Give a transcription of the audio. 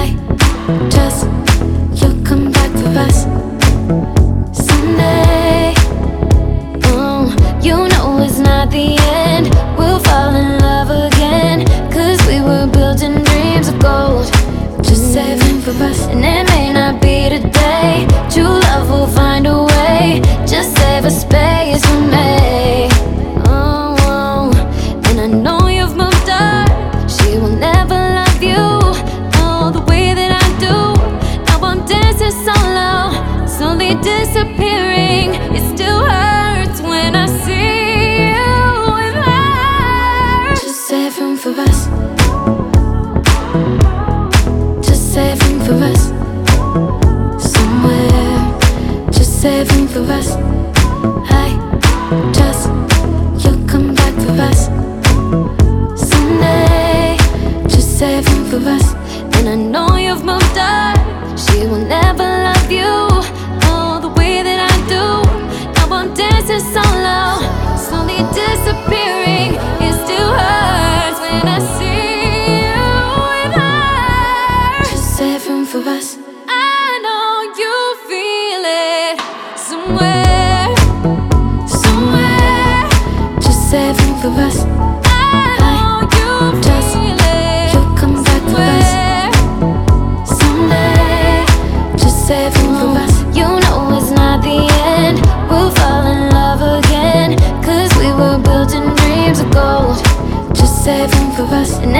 I just, you'll come back for us someday. Oh, you know it's not the end. We'll fall in love again, 'cause we were building dreams of gold, just saving for us. And it may not be today, true love will find a way. Just save a space for me. Oh, oh. And I know you've moved on. She will never love you all the way that I do. Now I'm dancing solo, slowly disappearing. It still hurts when I see you with her. Just saving for us, just saving for us somewhere, just saving for us. I just, you'll come back for us someday, just saving for us. And I know you've moved on. She will never love you all the way that I do. Now I'm dancing solo, slowly disappearing. It still hurts when I see you with her. Just saving for us. I know you feel it somewhere, somewhere. Just saving for us. I know you just feel it. You'll come back for us someday. Just saving for us. You know it's not the end. We'll fall in love again, 'cause we were building dreams of gold, just saving for us. And